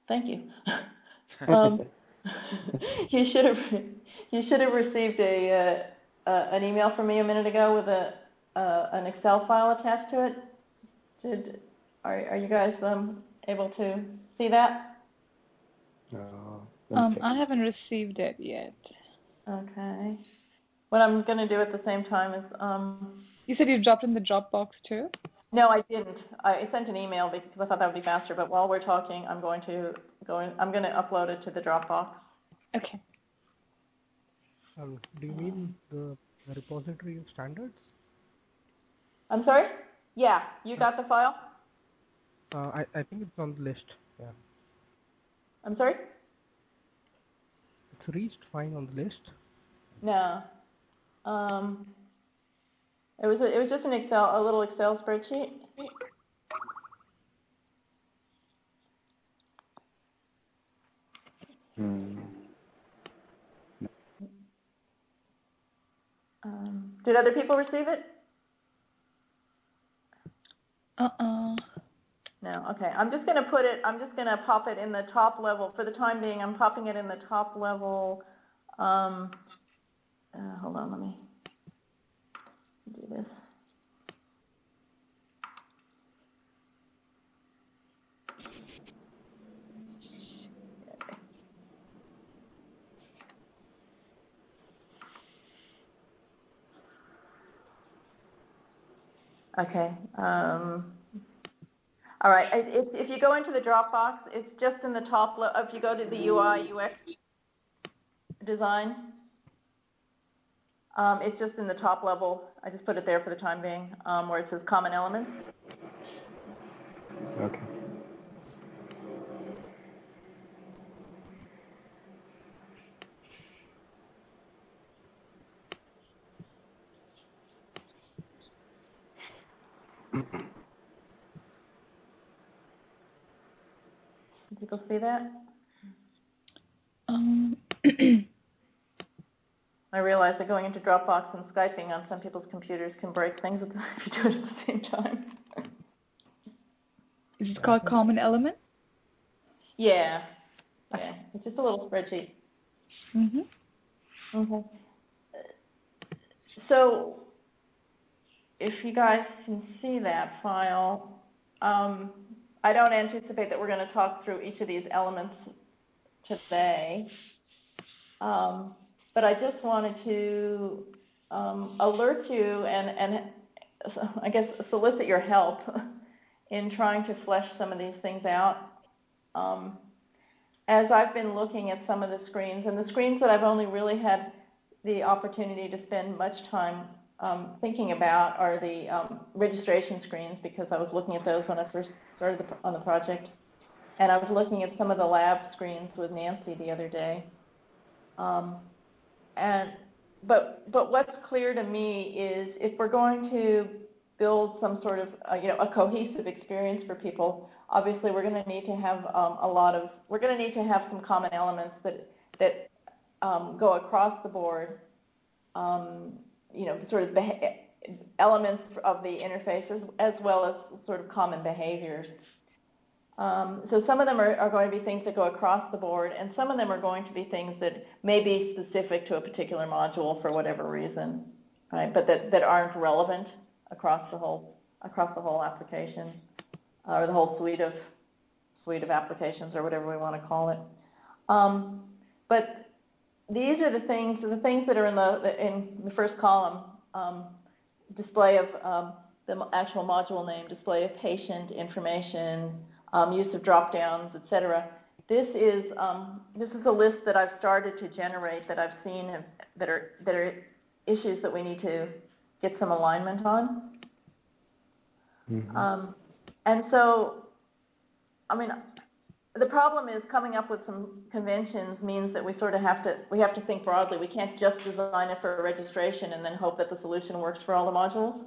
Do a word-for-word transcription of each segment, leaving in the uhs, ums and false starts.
Thank you. um, you should have you should have received a uh, uh, an email from me a minute ago with a uh, an Excel file attached to it. Did are are you guys um, able to see that? Uh, um, I haven't received it yet. Okay. What I'm going to do at the same time is um. You said you dropped in the Dropbox too? No, I didn't. I sent an email because I thought that would be faster. But while we're talking, I'm going to go in, I'm going to upload it to the Dropbox. Okay. Um, do you mean the repository of standards? I'm sorry? Yeah, you got the file? Uh, I, I think it's on the list. Yeah. I'm sorry? It's reached fine on the list. No. Um, it was a, it was just an Excel, a little Excel spreadsheet. Hmm. Um, did other people receive it? Uh-uh. No, okay. I'm just going to put it, I'm just going to pop it in the top level. For the time being, I'm popping it in the top level. Um, uh, hold on, let me do this. Okay. Um, all right. If, if you go into the Dropbox, it's just in the top. If you go to the U I U X design, um, it's just in the top level. I just put it there for the time being, um, where it says Common Elements. Okay. Did people see that? Um. I realize that going into Dropbox and Skyping on some people's computers can break things if you do it at the same time. Is it called Common Element? Yeah. Yeah. It's just a little spreadsheet. Mm-hmm. Okay. So, if you guys can see that file, um, I don't anticipate that we're going to talk through each of these elements today, um, but I just wanted to um, alert you and, and I guess solicit your help in trying to flesh some of these things out. Um, as I've been looking at some of the screens, and the screens that I've only really had the opportunity to spend much time um, thinking about are the um, registration screens, because I was looking at those when I first started the, on the project. And I was looking at some of the lab screens with Nancy the other day. Um, and but but what's clear to me is if we're going to build some sort of uh, you know a cohesive experience for people, obviously we're going to need to have um, a lot of we're going to need to have some common elements that that um, go across the board. Um, you know, sort of beha- elements of the interfaces as well as sort of common behaviors. Um, so some of them are, are going to be things that go across the board, and some of them are going to be things that may be specific to a particular module for whatever reason, right? But that, that aren't relevant across the whole across the whole application uh, or the whole suite of suite of applications or whatever we want to call it. Um, but these are the things the things that are in the in the first column: um, display of um, the actual module name, display of patient information. Um, use of drop-downs, et cetera. This is um, this is a list that I've started to generate that I've seen have, that are that are issues that we need to get some alignment on. Mm-hmm. Um, and so, I mean, the problem is coming up with some conventions means that we sort of have to we have to think broadly. We can't just design it for a registration and then hope that the solution works for all the modules.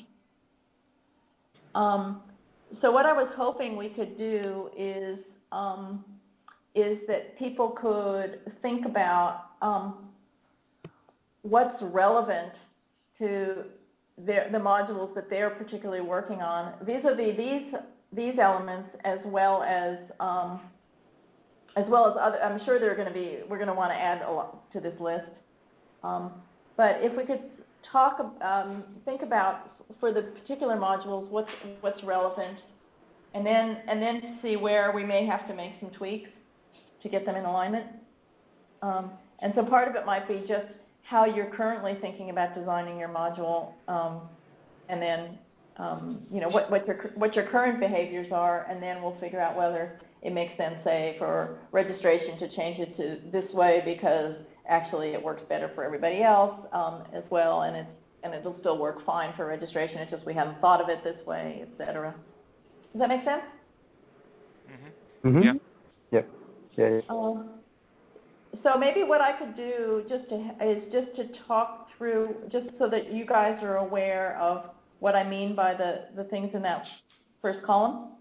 um, So what I was hoping we could do is um, is that people could think about um, what's relevant to their, the modules that they're particularly working on vis-a-vis these these elements, as well as um, as well as other, I'm sure they're going to be, we're going to want to add a lot to this list. Um, but if we could talk, um, think about for the particular modules what's what's relevant, and then and then see where we may have to make some tweaks to get them in alignment. Um, and so part of it might be just how you're currently thinking about designing your module, um, and then um, you know what what your what your current behaviors are, and then we'll figure out whether it makes sense, say, for registration to change it to this way because actually it works better for everybody else um, as well, and it's and it'll still work fine for registration. It's just we haven't thought of it this way, et cetera. Does that make sense? Mm-hmm. Mm-hmm. Yeah. Yep. Yeah. yeah. Um, so maybe what I could do just to, is just to talk through, just so that you guys are aware of what I mean by the, the things in that first column.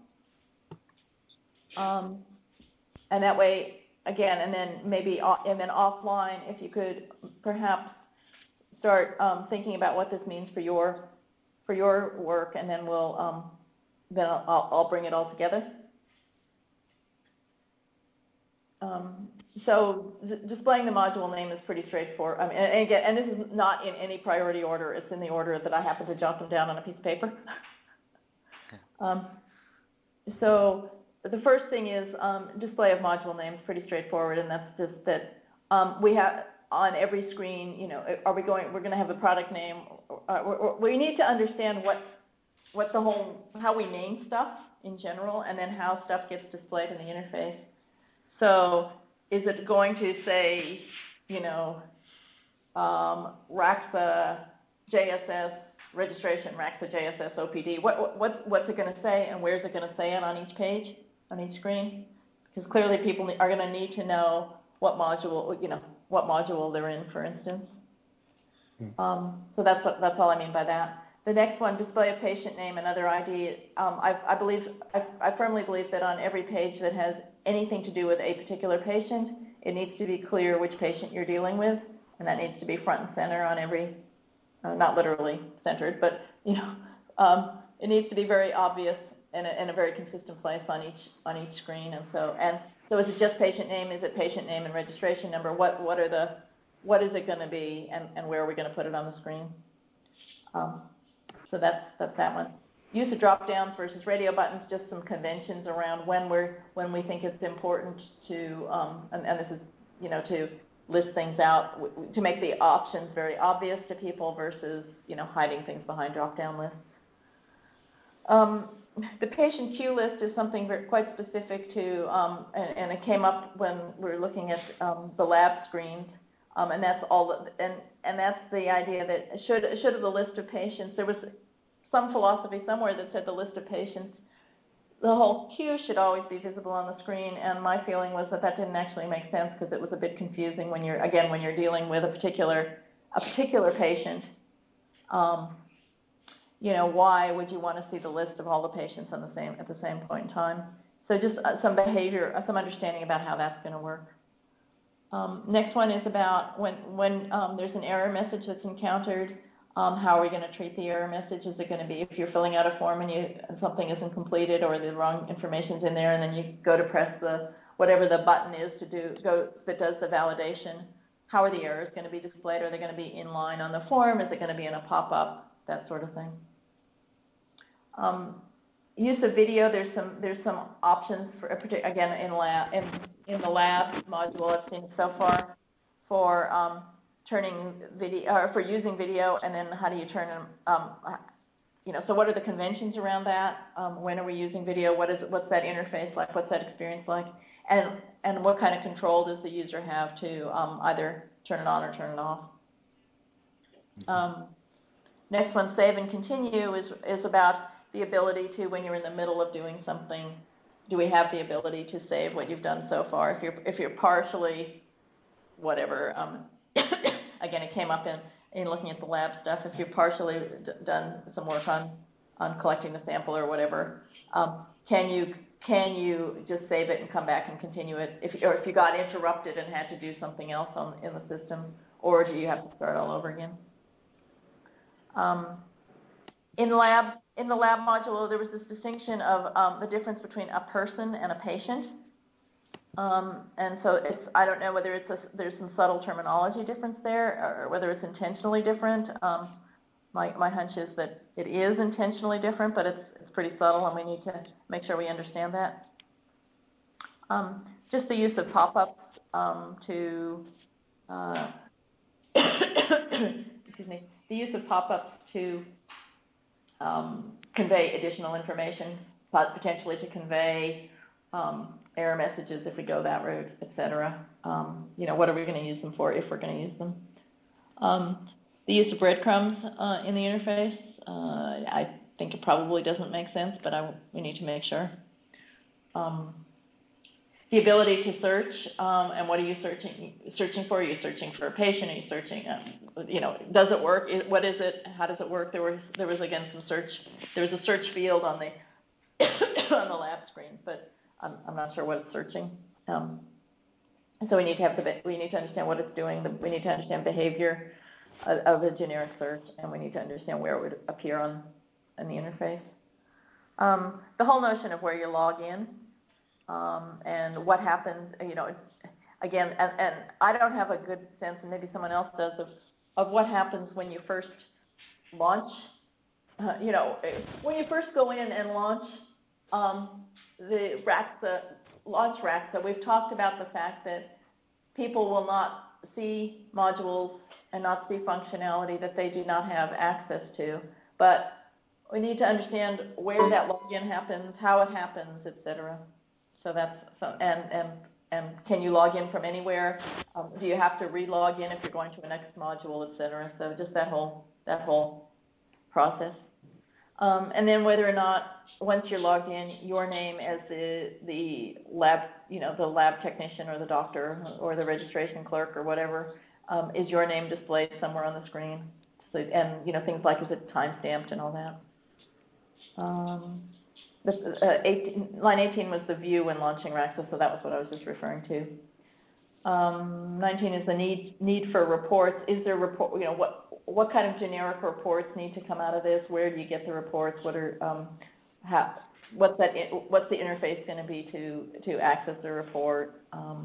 Um, and that way, again, and then maybe, and then offline, if you could perhaps start um, thinking about what this means for your, for your work, and then we'll, um, then I'll, I'll bring it all together. Um, so displaying the module name is pretty straightforward. I mean, and again, and this is not in any priority order. It's in the order that I happen to jot them down on a piece of paper. um, so the first thing is um, display of module names, pretty straightforward, and that's just that um, we have on every screen. You know, are we going? We're going to have a product name. Uh, we need to understand what what the whole how we name stuff in general, and then how stuff gets displayed in the interface. So is it going to say, you know, um, RAXA J S S registration, RAXA J S S O P D? What, what, what's it going to say, and where's it going to say it on each page, on each screen? Because clearly people are going to need to know what module, you know, what module they're in, for instance. Hmm. Um, so that's what, that's all I mean by that. The next one, display a patient name and other I D. Um, I, I believe, I, I firmly believe that on every page that has anything to do with a particular patient, it needs to be clear which patient you're dealing with, and that needs to be front and center on every, uh, not literally centered, but you know, um, it needs to be very obvious in a, in a very consistent place on each on each screen. And so, and so, is it just patient name? Is it patient name and registration number? What what are the what is it going to be, and, and where are we going to put it on the screen? Um, So that's that's that one. Use of drop downs versus radio buttons, just some conventions around when we're when we think it's important to um, and, and this is you know to list things out, to make the options very obvious to people versus you know hiding things behind drop down lists. Um, the patient queue list is something very, quite specific to, um, and, and it came up when we were looking at um, the lab screens. Um, and that's all, and, and that's the idea that should, should the list of patients, there was some philosophy somewhere that said the list of patients, the whole queue should always be visible on the screen, and my feeling was that that didn't actually make sense because it was a bit confusing when you're, again, when you're dealing with a particular, a particular patient. Um, you know, why would you want to see the list of all the patients on the same, at the same point in time? So just uh, some behavior, uh, some understanding about how that's going to work. Um, next one is about when, when um, there's an error message that's encountered, um, how are we going to treat the error message? Is it going to be if you're filling out a form and, you, and something isn't completed or the wrong information's in there, and then you go to press the whatever the button is to do go that does the validation, how are the errors going to be displayed? Are they going to be in line on the form? Is it going to be in a pop-up? That sort of thing. Um, use of video, there's some there's some options for again in lab in in the lab module I've seen so far for um, turning video or for using video, and then how do you turn them? Um, you know, so what are the conventions around that? Um, when are we using video? What is what's that interface like? What's that experience like? And and what kind of control does the user have to um, either turn it on or turn it off? Um, next one, save and continue, is is about the ability to, when you're in the middle of doing something, do we have the ability to save what you've done so far? If you're if you're partially, whatever, um, again, it came up in, in looking at the lab stuff. If you've partially d done some work on on collecting the sample or whatever, um, can you can you just save it and come back and continue it? If or if you got interrupted and had to do something else on in the system, or do you have to start all over again? Um, in lab. In the lab module, there was this distinction of um, the difference between a person and a patient. Um, and so it's, I don't know whether it's a, there's some subtle terminology difference there or whether it's intentionally different. Um, my, my hunch is that it is intentionally different, but it's, it's pretty subtle and we need to make sure we understand that. Um, just the use of pop-ups um, to, uh, excuse me, the use of pop-ups to um, convey additional information, potentially to convey um, error messages if we go that route, et cetera. Um, you know, what are we going to use them for if we're going to use them? Um, the use of breadcrumbs uh, in the interface, uh, I think it probably doesn't make sense, but I, we need to make sure. Um, the ability to search, um, and what are you searching searching for? Are you searching for a patient? Are you searching, um, you know, does it work? What is it? How does it work? There was, there was again, some search. There was a search field on the on the lab screen, but I'm, I'm not sure what it's searching. Um, so we need to have the, we need to understand what it's doing. We need to understand behavior of a generic search, and we need to understand where it would appear on, on the interface. Um, the whole notion of where you log in um, and what happens, you know, again, and, and I don't have a good sense, and maybe someone else does, of, of what happens when you first launch. Uh, you know, when you first go in and launch um, the Raxa, launch Raxa, we've talked about the fact that people will not see modules and not see functionality that they do not have access to. But we need to understand where that login happens, how it happens, et cetera. So that's, so, and, and, and can you log in from anywhere? Um, do you have to re-log in if you're going to a next module, et cetera? So just that whole, that whole process. Um, and then whether or not, once you're logged in, your name as the, the lab, you know, the lab technician or the doctor or the registration clerk or whatever, um, is your name displayed somewhere on the screen? So, and, you know, things like, is it time-stamped and all that? Um, this, uh, eighteen, line eighteen was the view when launching Raxa, so that was what I was just referring to. Um, nineteen is the need need for reports. Is there report? You know, what what kind of generic reports need to come out of this? Where do you get the reports? What are um, how? What's that? What's the interface going to be to to access the report? Um,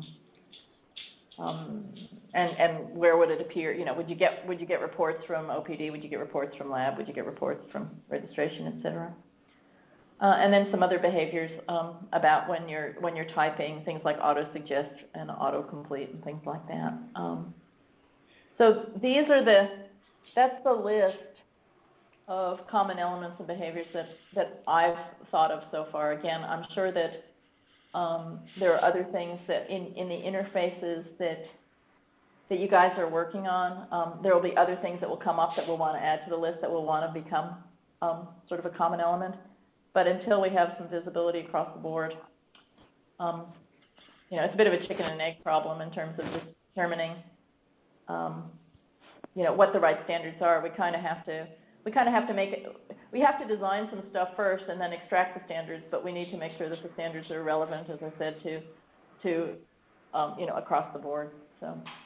um, and and where would it appear? You know, would you get would you get reports from O P D? Would you get reports from lab? Would you get reports from registration, et cetera? Uh, and then some other behaviors um, about when you're when you're typing, things like auto-suggest and auto-complete and things like that. Um, so these are the, that's the list of common elements and behaviors that, that I've thought of so far. Again, I'm sure that um, there are other things that in, in the interfaces that that you guys are working on. Um, there will be other things that will come up that we'll want to add to the list that will want to become um, sort of a common element. But until we have some visibility across the board, um, you know, it's a bit of a chicken and egg problem in terms of determining, um, you know, what the right standards are. We kind of have to, we kind of have to make it, we have to design some stuff first and then extract the standards, but we need to make sure that the standards are relevant, as I said, to, to, um, you know, across the board. So,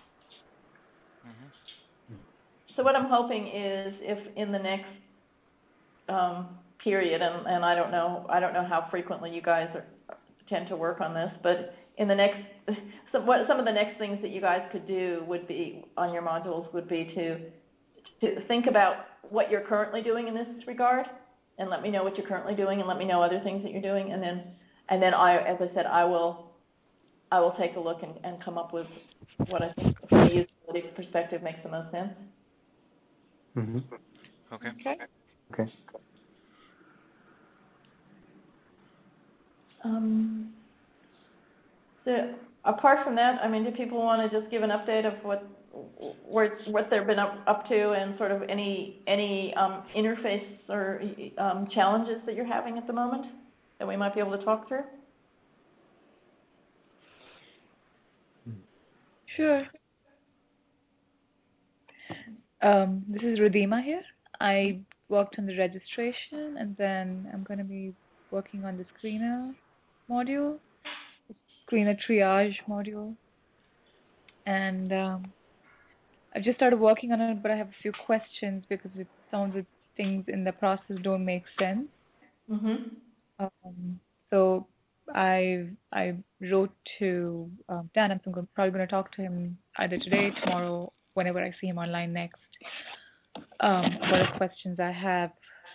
mm-hmm. So what I'm hoping is if in the next, um, period, and, and I don't know, I don't know how frequently you guys are, tend to work on this, but in the next, some, what, some of the next things that you guys could do would be, on your modules, would be to, to think about what you're currently doing in this regard, and let me know what you're currently doing, and let me know other things that you're doing, and then, and then I, as I said, I will, I will take a look and, and come up with what I think from a usability perspective makes the most sense. Mm-hmm. Okay. Okay. Okay. Um, so apart from that, I mean, do people want to just give an update of what where, what they've been up, up to and sort of any any um, interface or um, challenges that you're having at the moment that we might be able to talk through? Sure. Um, this is Rudima here. I worked on the registration, and then I'm going to be working on the screener module, screener triage module. And um, I just started working on it, but I have a few questions because it, some of the things in the process don't make sense. Mm-hmm. Um, so I I wrote to um, Dan. I'm go- probably going to talk to him either today, tomorrow, whenever I see him online next. Um, about the questions I have.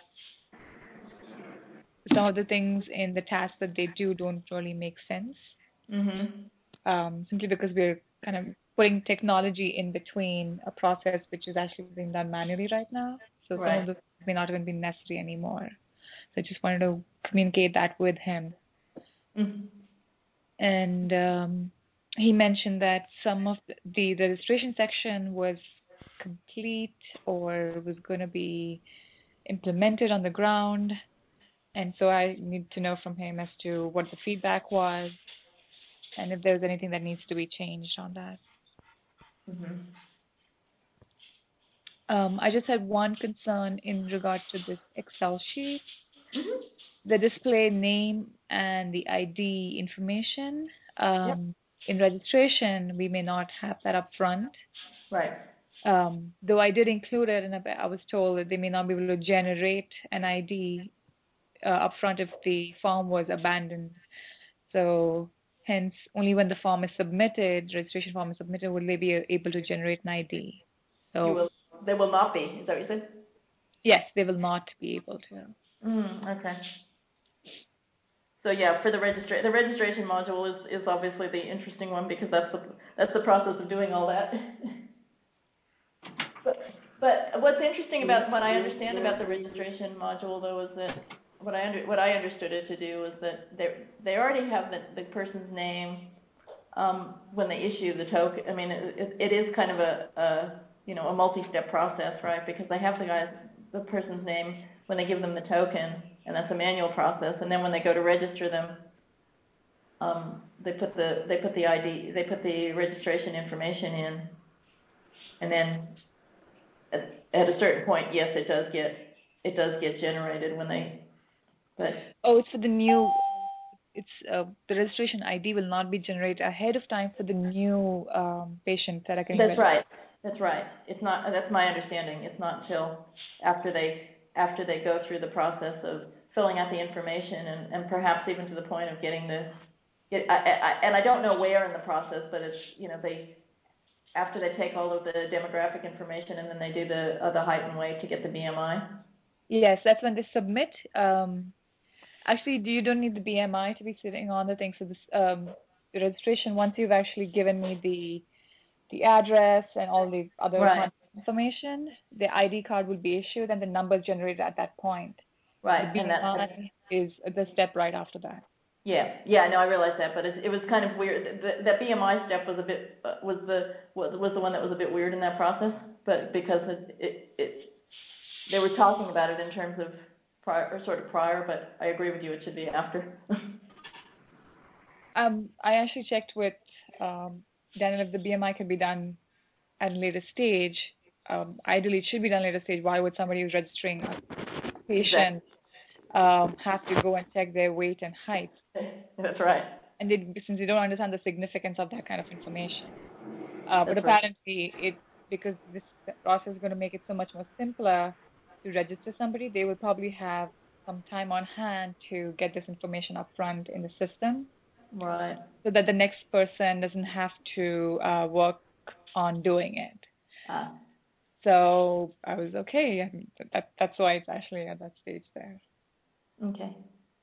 Some of the things in the tasks that they do don't really make sense. Mm-hmm. Um, simply because we're kind of putting technology in between a process which is actually being done manually right now. So Right. some of those may not even be necessary anymore. So I just wanted to communicate that with him. Mm-hmm. And um, he mentioned that some of the, the registration section was complete or was going to be implemented on the ground. And so I need to know from him as to what the feedback was and if there's anything that needs to be changed on that. Mm-hmm. Um, I just had one concern in regard to this Excel sheet. Mm-hmm. The display name and the I D information. Um, Yep. In registration, we may not have that up front. Right. Um, though I did include it, and I was told that they may not be able to generate an I D uh, up front if the form was abandoned. So hence, only when the form is submitted, registration form is submitted, will they be able to generate an I D. So You will. They will not be. Is that what you said? yes, they will not be able to. Mm, okay. So yeah, for the registra- the registration module is, is obviously the interesting one because that's the that's the process of doing all that. but but what's interesting about what I understand about the registration module though is that what I under, what I understood it to do is that they they already have the, the person's name um, when they issue the token. I mean, it, it, it is kind of a, a you know a multi-step process, right? Because they have the guys the person's name when they give them the token. And that's a manual process. And then when they go to register them, um, they put the they put the I D they put the registration information in, and then at, at a certain point, yes, it does get it does get generated when they. But oh, it's for the new. It's uh, the registration I D will not be generated ahead of time for the new um, patient that are getting that's registered. right. That's right. It's not. That's my understanding. It's not until after they after they go through the process of filling out the information and, and perhaps even to the point of getting the, get, I, I, and I don't know where in the process, but it's, you know, they, after they take all of the demographic information and then they do the, uh, the height and weight to get the B M I. Yes, that's when they submit. Um, actually, you don't need the B M I to be sitting on the thing. So this, um, the registration, once you've actually given me the the address and all the other Right. contact information, the I D card will be issued and the numbers generated at that point. Right, The and B M I that, is the step right after that. yeah, yeah, no, I realized that, but it, it was kind of weird. The, that B M I step was a bit, uh, was the, was, was the one that was a bit weird in that process, but because it, it, it, they were talking about it in terms of prior, or sort of prior, but I agree with you, it should be after. um, I actually checked with um, Daniel if the B M I can be done at a later stage. Um, ideally, it should be done at a later stage. Why would somebody who's registering a patient um, have to go and check their weight and height? That's right. And they, since they don't understand the significance of that kind of information. Uh, but That's right. apparently, it because this process is going to make it so much more simpler to register somebody, they will probably have some time on hand to get this information up front in the system. Right. So that the next person doesn't have to uh, work on doing it. Ah. So I was okay. I mean, that, that's why it's actually at that stage there. Okay.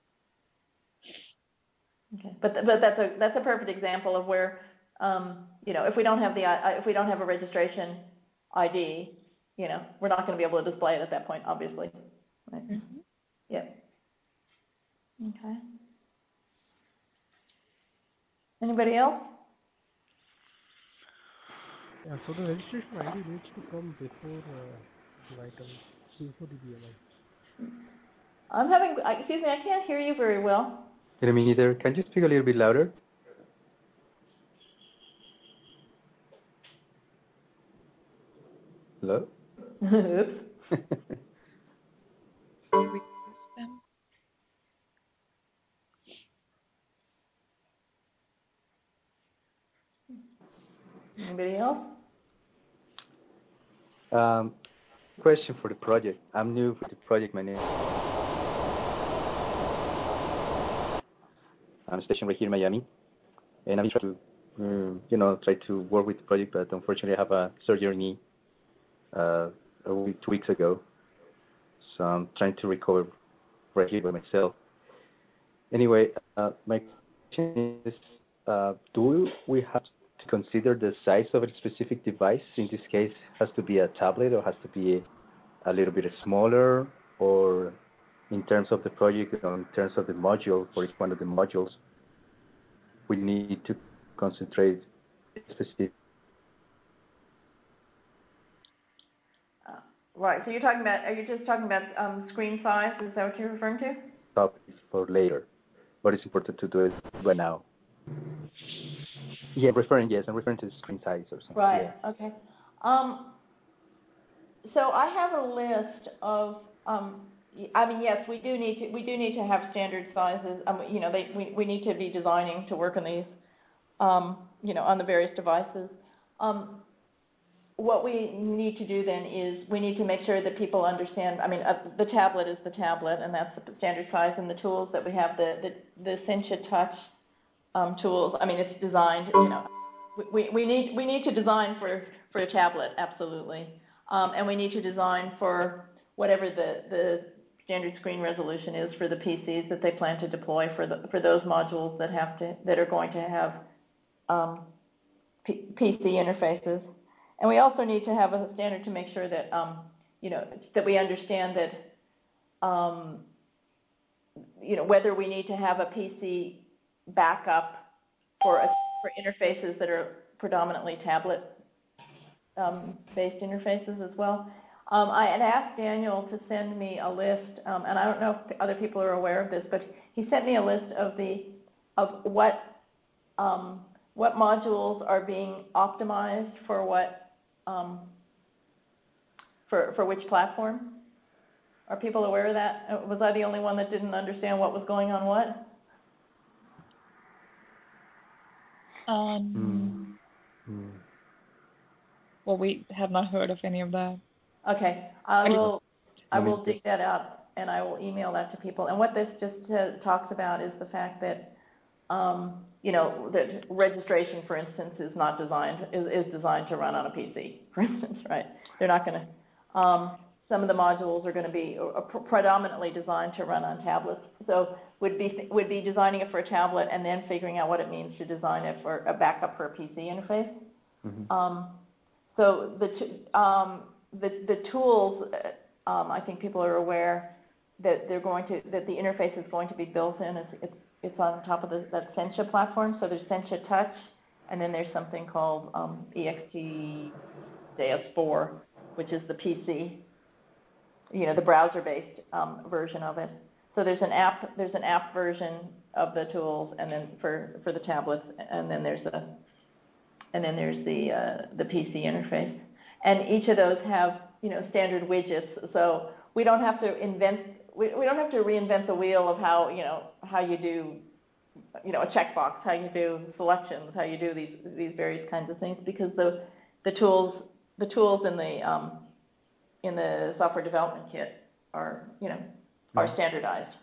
Okay. But but that's a that's a perfect example of where um, you know if we don't have the if we don't have a registration I D, you know we're not going to be able to display it at that point, obviously. Right. Mm-hmm. Yeah. Okay. Anybody else? Yeah, so the registration I D needs to come before uh, the item, before the B M I. I'm having, excuse me, I can't hear you very well. I mean, either. Can you speak a little bit louder? Hello? Oops. Anybody else? um, question for the project. I'm new for the project manager. I'm stationed right here in Miami, and I'm trying to, um, you know, try to work with the project, but unfortunately I have a surgery knee uh, a week, two weeks ago, so I'm trying to recover right here by myself. Anyway, uh, my question is, uh, do we have to consider the size of a specific device? In this case, has to be a tablet or has to be a little bit smaller, or in terms of the project, or in terms of the module, for each one of the modules, we need to concentrate specific. Uh, right. So you're talking about, are you just talking about um, screen size? Is that what you're referring to? Topics for later, but it's important to do it right now. Yeah, referring, yes, I'm referring to the screen size or something. Right, Yeah. okay. Um, so I have a list of, um, I mean, yes, we do need to, we do need to have standard sizes. Um, you know, they, we, we need to be designing to work on these, um, you know, on the various devices. Um, what we need to do then is we need to make sure that people understand, I mean, uh, the tablet is the tablet, and that's the standard size, and the tools that we have, the, the, the Sencha Touch um, tools, I mean, it's designed, you know, we, we need we need to design for, for a tablet, absolutely. Um, and we need to design for whatever the, the standard screen resolution is for the P Cs that they plan to deploy for the for those modules that have to that are going to have um, P, PC interfaces. And we also need to have a standard to make sure that um, you know that we understand that um, you know whether we need to have a P C backup for a, for interfaces that are predominantly tablet um, based interfaces as well. Um, I had asked Daniel to send me a list, um, and I don't know if other people are aware of this, but he sent me a list of the of what um, what modules are being optimized for what um, for for which platform. Are people aware of that? Was I the only one that didn't understand what was going on what? Um, Mm. Mm. well, we have not heard of any of that. Okay, I will I Let me will dig that up and I will email that to people. And what this just uh, talks about is the fact that um, you know that registration, for instance, is not designed is, is designed to run on a P C, for instance, right? They're not going to. Um, some of the modules are going to be predominantly designed to run on tablets. So would be would be designing it for a tablet and then figuring out what it means to design it for a backup for a P C interface. Mm-hmm. Um, so the um, the the tools, um, I think people are aware that they're going to that the interface is going to be built in. It's it's, it's on top of the, that Sencha platform. So there's Sencha Touch, and then there's something called um, E X T J S four, which is the P C. You know, the browser-based um, version of it. So there's an app, there's an app version of the tools, and then for, for the tablets, and then there's a, and then there's the uh, the P C interface. And each of those have, you know, standard widgets. So we don't have to invent, we, we don't have to reinvent the wheel of how, you know, how you do, you know, a checkbox, how you do selections, how you do these these various kinds of things, because the the tools the tools in the um, in the software development kit are, you know, are standardized.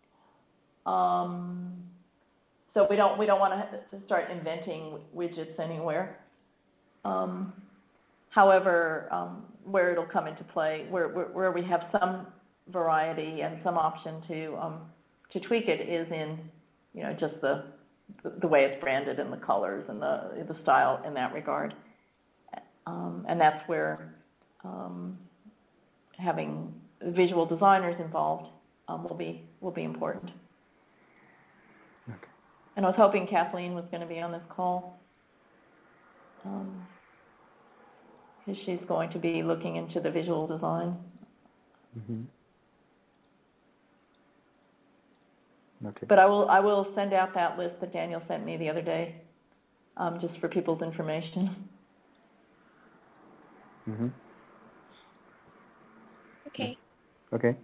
Um, so we don't we don't want to start inventing widgets anywhere. Um, however, um, where it'll come into play, where, where where we have some variety and some option to um, to tweak it, is in, you know, just the the way it's branded and the colors and the the style in that regard. Um, and that's where um, having visual designers involved um, will be will be important. Okay. And I was hoping Kathleen was going to be on this call, um, because she's going to be looking into the visual design. Mm-hmm. Okay. But I will I will send out that list that Daniel sent me the other day, um, just for people's information. Mm-hmm. Okay. Okay.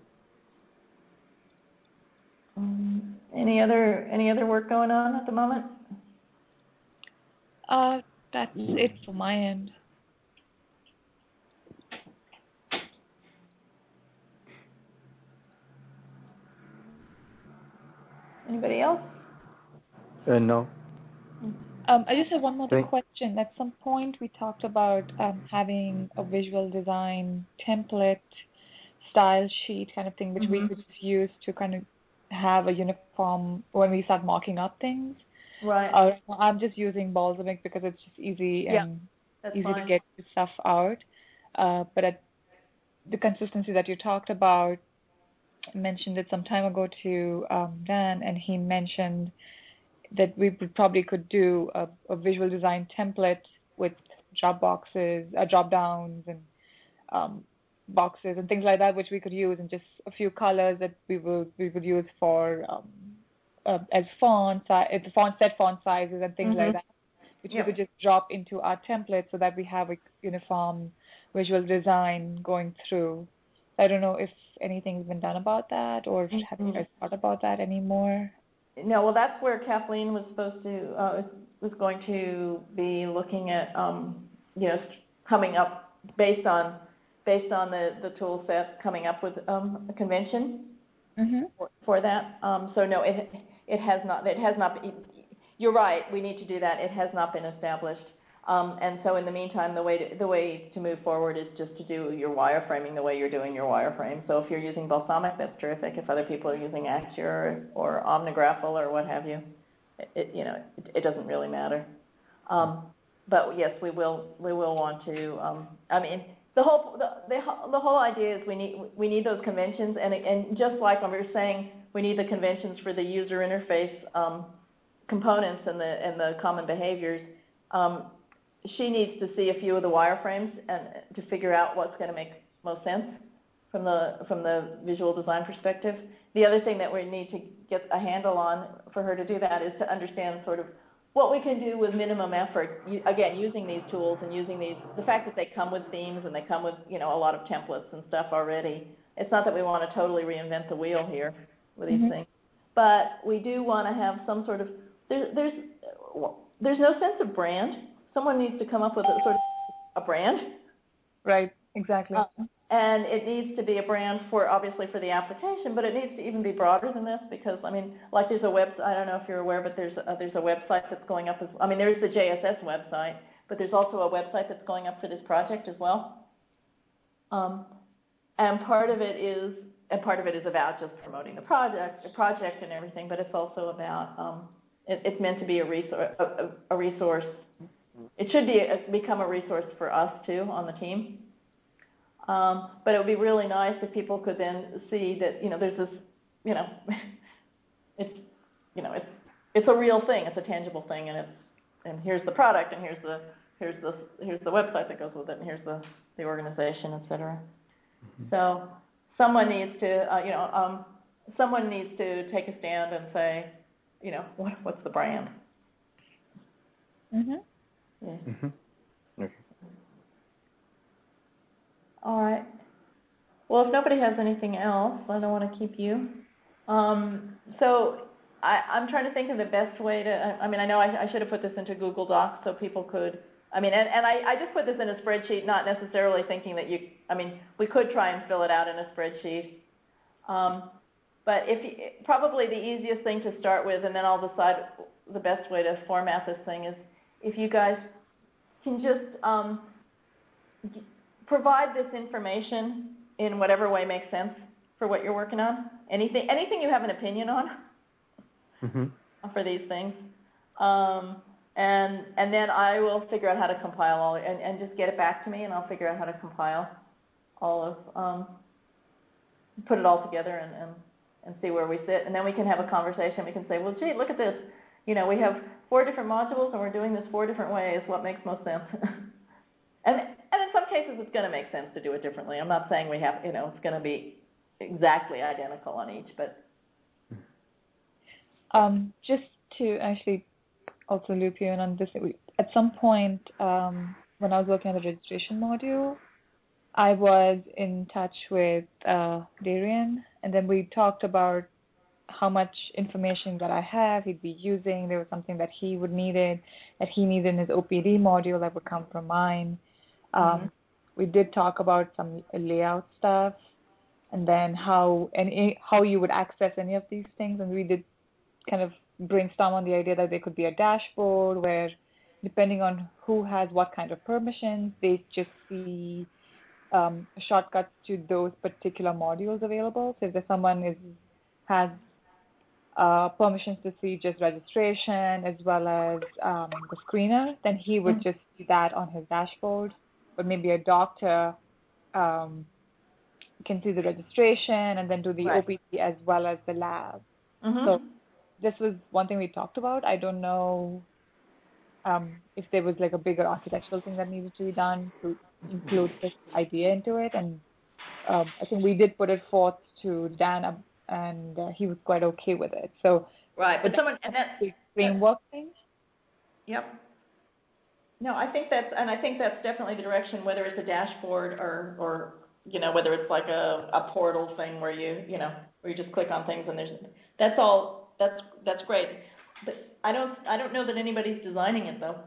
Um, any other any other work going on at the moment? Uh, that's it for my end. Anybody else? Uh, no. Um, I just have one more Thank- question. At some point, we talked about um, having a visual design template style sheet kind of thing, which Mhm. we could just use to kind of have a uniform when we start mocking up things. Right. Uh, I'm just using Balsamiq because it's just easy Yeah, and that's easy fine. to get the stuff out. Uh, but at the consistency that you talked about, I mentioned it some time ago to um, Dan, and he mentioned that we would probably could do a, a visual design template with drop boxes, uh, drop downs, and um, boxes and things like that, which we could use, and just a few colors that we would we would use for um, uh, as font, uh, the font set font sizes and things Mhm. like that, which Yep. we could just drop into our template so that we have a uniform visual design going through. I don't know if anything's been done about that, or if have you Mhm. guys thought about that anymore? No, well, that's where Kathleen was supposed to, uh, was going to be looking at, um, you know, coming up based on, based on the, the tool set, coming up with, um, a convention Mm-hmm. for, for that. Um, so no, it, it has not, it has not, been, you're right, we need to do that. It has not been established. Um, and so in the meantime, the way to, the way to move forward is just to do your wireframing the way you're doing your wireframe. So if you're using Balsamiq, that's terrific. If other people are using Axure or Omnigraphal or what have you, it, it you know, it, it doesn't really matter. Um, but yes, we will we will want to. Um, I mean, the whole the, the the whole idea is we need we need those conventions, and and just like when we were saying, we need the conventions for the user interface um, components and the and the common behaviors. Um, she needs to see a few of the wireframes and to figure out what's going to make most sense from the from the visual design perspective. The other thing that we need to get a handle on for her to do that is to understand sort of what we can do with minimum effort. You, again, using these tools and using these, the fact that they come with themes and they come with, you know, a lot of templates and stuff already. It's not that we want to totally reinvent the wheel here with these Mm-hmm. things, but we do want to have some sort of there, there's there's no sense of brand. Someone needs to come up with a sort of a brand. Right, exactly. Uh, and it needs to be a brand for, obviously, for the application, but it needs to even be broader than this because, I mean, like there's a web, I don't know if you're aware, but there's a, there's a website that's going up as, I mean, there's the J S S website, but there's also a website that's going up for this project as well. Um, and part of it is, and part of it is about just promoting the project, the project and everything, but it's also about, um, it, it's meant to be a resource, a, a, a resource. It should be a, become a resource for us too on the team. Um, but it would be really nice if people could then see that, you know, there's this, you know, it's, you know, it's it's a real thing, it's a tangible thing, and it's and here's the product, and here's the here's the here's the website that goes with it, and here's the the organization, et cetera. Mm-hmm. So someone needs to, uh, you know, um, someone needs to take a stand and say, you know, what what's the brand? Mhm. Yeah. Mm-hmm. Okay. All right. Well, if nobody has anything else, I don't want to keep you. Um, so I, I'm trying to think of the best way to, I, I mean, I know I, I should have put this into Google Docs so people could, I mean, and, and I, I just put this in a spreadsheet, not necessarily thinking that you, I mean, we could try and fill it out in a spreadsheet. Um, but if you, probably the easiest thing to start with, and then I'll decide the best way to format this thing, is if you guys can just um, provide this information in whatever way makes sense for what you're working on. Anything, anything you have an opinion on Mm-hmm. for these things, um, and and then I will figure out how to compile all and, and just get it back to me, and I'll figure out how to compile all of, um, put it all together and, and and see where we sit, and then we can have a conversation. We can say, well, gee, look at this. You know, we have four different modules, and we're doing this four different ways. What makes most sense? and and in some cases, it's going to make sense to do it differently. I'm not saying we have, you know, it's going to be exactly identical on each, but Um, just to actually also loop you in on this, at some point um, when I was working on the registration module, I was in touch with uh, Darian, and then we talked about how much information that I have he'd be using. There was something that he would need it, that he needed in his O P D module that would come from mine. Um, mm-hmm. We did talk about some layout stuff, and then how and how you would access any of these things, and we did kind of brainstorm on the idea that there could be a dashboard where, depending on who has what kind of permissions, they just see um, shortcuts to those particular modules available. So if there's someone is has uh, permissions to see just registration as well as um, the screener, then he would just see that on his dashboard. But maybe a doctor um, can see the registration and then do the Right. O P D as well as the lab. Mm-hmm. So this was one thing we talked about. I don't know um, if there was like a bigger architectural thing that needed to be done to include this idea into it. And um, I think we did put it forth to Dan, um, and uh, he was quite okay with it. So, right, but someone, and that's, the framework thing. Yep. No, I think that's, and I think that's definitely the direction, whether it's a dashboard or, or, you know, whether it's like a, a portal thing where you, you know, where you just click on things and there's, that's all, that's, that's great. But I don't, I don't know that anybody's designing it though.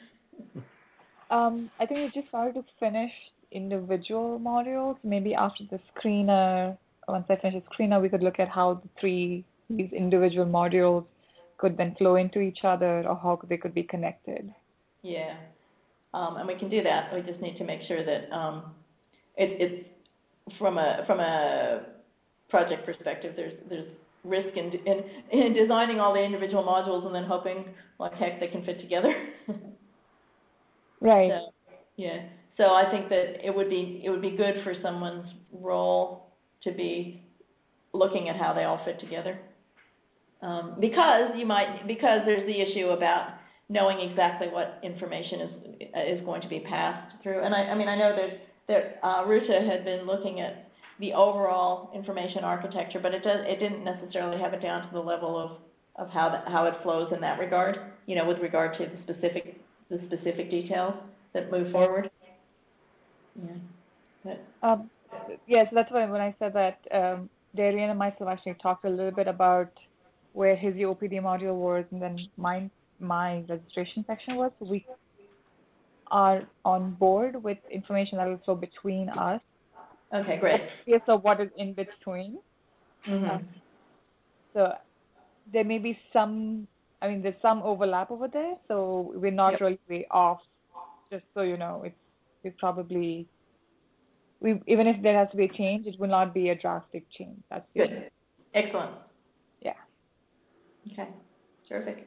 um, I think we just started to finish individual modules. Maybe after the screener, once I finish the screener, we could look at how the three, these individual modules could then flow into each other or how they could be connected. Yeah, um, and we can do that. We just need to make sure that um, it, it's from a from a project perspective. There's there's risk in, in in designing all the individual modules and then hoping like heck they can fit together. Right. So, yeah. So I think that it would be it would be good for someone's role to be looking at how they all fit together, um, because you might because there's the issue about knowing exactly what information is is going to be passed through. And I, I mean, I know that that uh, Ruta had been looking at the overall information architecture, but it does it didn't necessarily have it down to the level of of how that, how it flows in that regard. You know, with regard to the specific the specific details that move forward. Yeah. But, um, yes, that's why when I said that, um, Darian and myself actually talked a little bit about where his O P D module was, and then mine. my registration section was. We are on board with information that will flow between us. Okay, great. Yes, so what is in between? Mm-hmm. Um, so there may be some, I mean, there's some overlap over there, so we're not Yep. really way off. Just so you know, it's, it's probably, we even if there has to be a change, it will not be a drastic change. That's the Good. only- Excellent. Yeah. Okay. Terrific.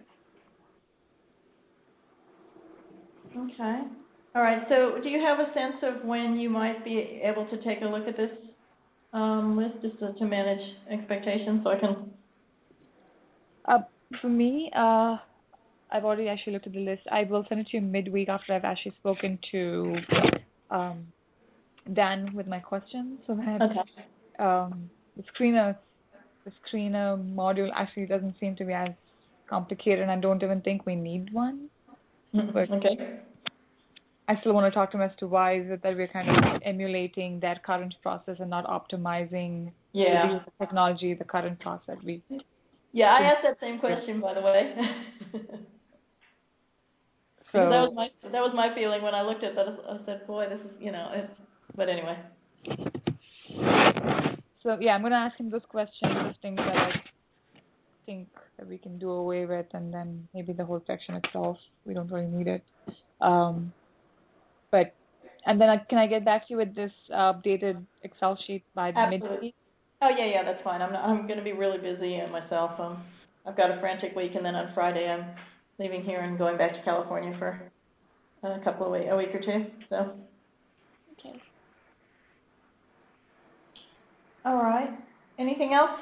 Okay. All right. So do you have a sense of when you might be able to take a look at this um, list, just to, to manage expectations, so I can? Uh, for me, uh, I've already actually looked at the list. I will send it to you midweek after I've actually spoken to um, Dan with my questions. So that Okay. um, the screener, the screener module actually doesn't seem to be as complicated, and I don't even think we need one. But Okay. I still want to talk to him as to why is it that we're kind of emulating that current process and not optimizing Yeah. the technology, the current process. We Yeah, I asked that same question, by the way. so Because that was my that was my feeling when I looked at that. I said, "Boy, this is you know." It's, but anyway. so yeah, I'm going to ask him those questions, those things that I think that we can do away with, and then maybe the whole section itself we don't really need it. Um, but and then I, can I get back to you with this uh, updated Excel sheet by the Absolutely. midweek? Oh yeah, yeah, that's fine. I'm not, I'm going to be really busy uh, myself. Um, I've got a frantic week, and then on Friday I'm leaving here and going back to California for a couple of week, a week or two. So. Okay. All right. Anything else?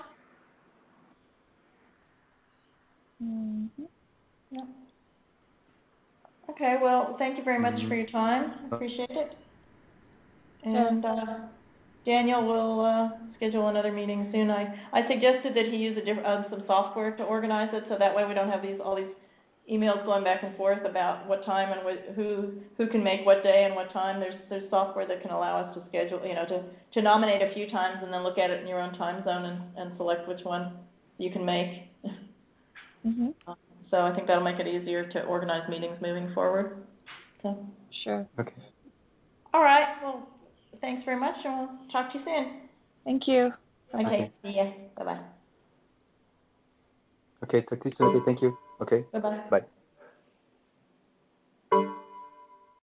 Mm-hmm. No. Okay. Well, thank you very much Mhm. for your time. I appreciate it. And uh, Daniel will uh, schedule another meeting soon. I, I suggested that he use a diff- uh, some software to organize it, so that way we don't have these all these emails going back and forth about what time and wh- who who can make what day and what time. There's there's software that can allow us to schedule, you know, to, to nominate a few times and then look at it in your own time zone and, and select which one you can make. Mm-hmm. So I think that'll make it easier to organize meetings moving forward. So. Sure. Okay. All right. Well, thanks very much, and we'll talk to you soon. Thank you. Okay. See ya. Bye bye. Okay, talk to you soon. Okay, thank you. Okay, Bye-bye. bye.